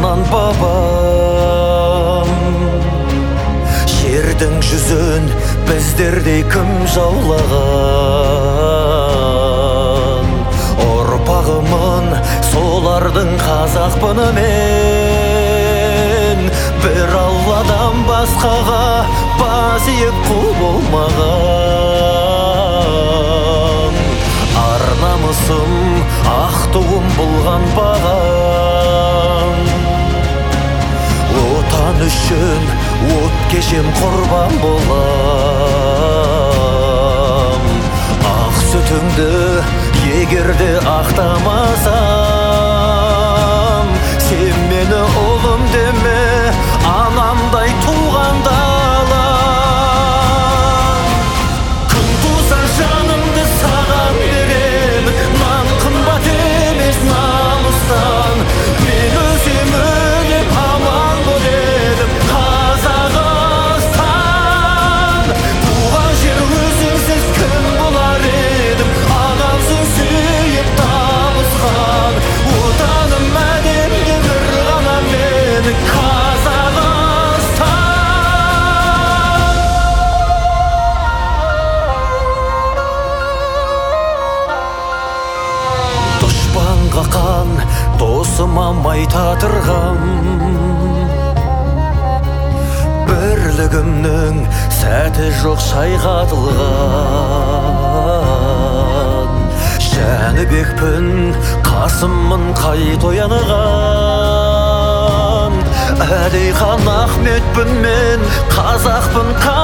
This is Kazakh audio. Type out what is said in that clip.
анан бабам. Жердің жүзін біздердей кім жаулаган? Ұрпағымын солардың қазақпын мен. Бір Алладан басқаға бас иіп құл болмаған. Ар намысым, ақ туым болған бағам. Отан үшін от кешем құрбан болам. Ақ сүтіңді егерде ақтамасам, сен мені ұлым деме, анамдай туғанда алам. Күн туса жанымды саған беремін, нан қымбат емес намыстан. Мен өзім өліп аман бол едім Қазақстан. Туған жер өзіңсіз кім болар едім, анамсың сүйіп табысқан. Отаным әлемде бір ғана менің Қазақстан. Дұшпанға қан, досыма май татырғам. Бірлігімнің сәті жоқ шайқатылған. Жәнібекпін, Қасыммын қайт оянған. Әлихан Ахметпін мен, қазақпын